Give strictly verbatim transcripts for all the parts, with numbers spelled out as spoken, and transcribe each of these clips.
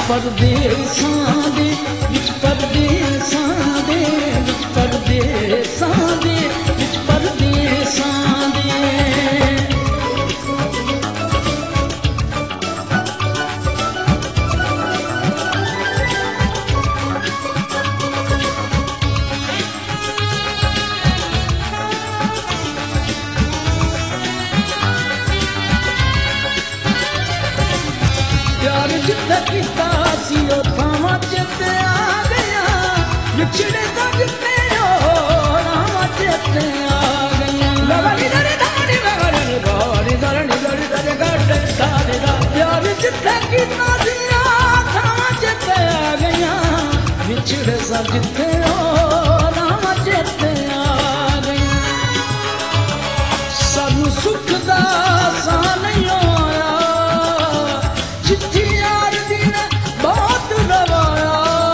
परदेसां दे विच परदेसां दे विच परदेसां दे विच परदेसां दे प्यार जिथे कीता सी ओ थावां चेते आ गया विछड़े दा जिथे ओ रावां चेते आ गया लवली दरे दानी लवली गोरी दरनी दरी दरे गड्डे सारे दा प्यार जिथे कीता सी ओ थावां चेते आ गया विछड़े दा जिथे ओ रावां चेते आ गया सानू सुख दा सा नहीं होया चिट्ठी यार दी ने बहुत रवाया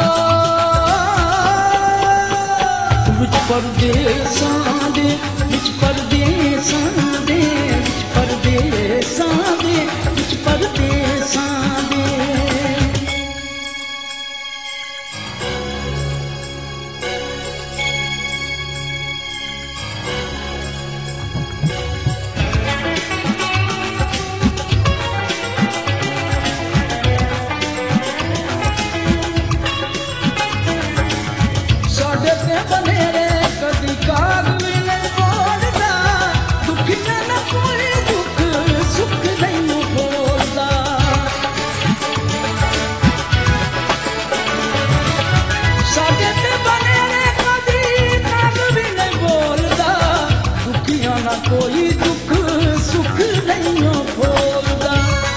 विच परदेसां दे विच परदेसां दे विच परदेसां दे विच परदेसां दे बनेरे कदी काग भी नहीं बोलता दुख न कोई दुख सुख नहीं बोलता साडे ते बनेरे कदी काग भी नहीं बोलता दुखिया न कोई दुख सुख नहीं बोलता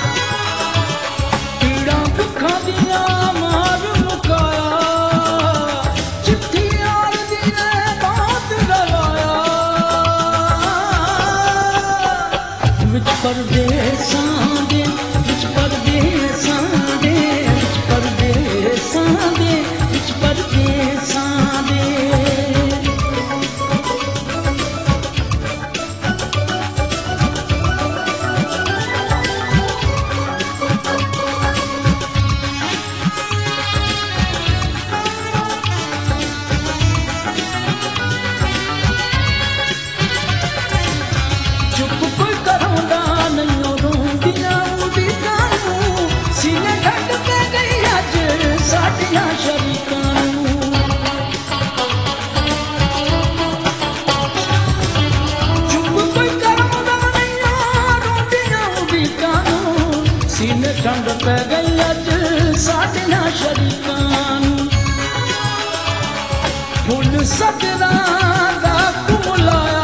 पीड़ा दुखा दिया मार मुकाया विच परदेसां दे विच परदेसां दे विच परदेसां दे विच परदेसां दे चुप कोई करांदा नहीं रोंदियां उदियां नूं सीने ठंड पे गई अज साडियां शरीकां नूं चुप कोई करांदा नहीं रोंदियां उदियां नूं सीने ठंड पे गई अज साडियां शरीकां नूं फुल सजदा दा कुमलाया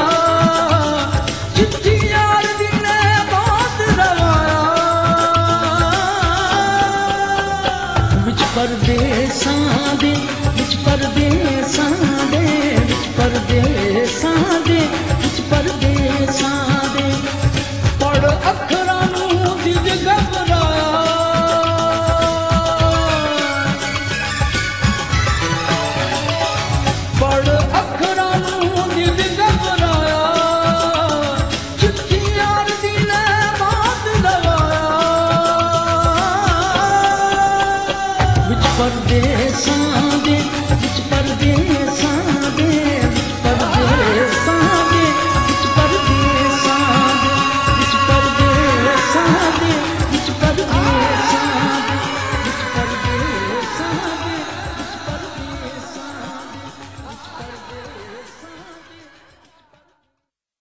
परदेसां दे विच परदेसां दे विच परदेसां दे विच परदेसां दे पढ़ अखरां नूं दिल घबराया पढ़ अखरां नूं दिल घबराया चिट्ठी यार दी ने बहुत लगाया विच परदेसां दे विच परदेसां दे विच परदेसां दे विच परदेसां दे विच परदेसां दे विच परदेसां दे विच परदेसां दे विच परदेसां दे विच परदेसां